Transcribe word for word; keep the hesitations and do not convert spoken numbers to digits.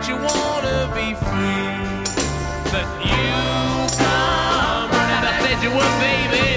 you wanna be free. But you come running, I said you would, baby.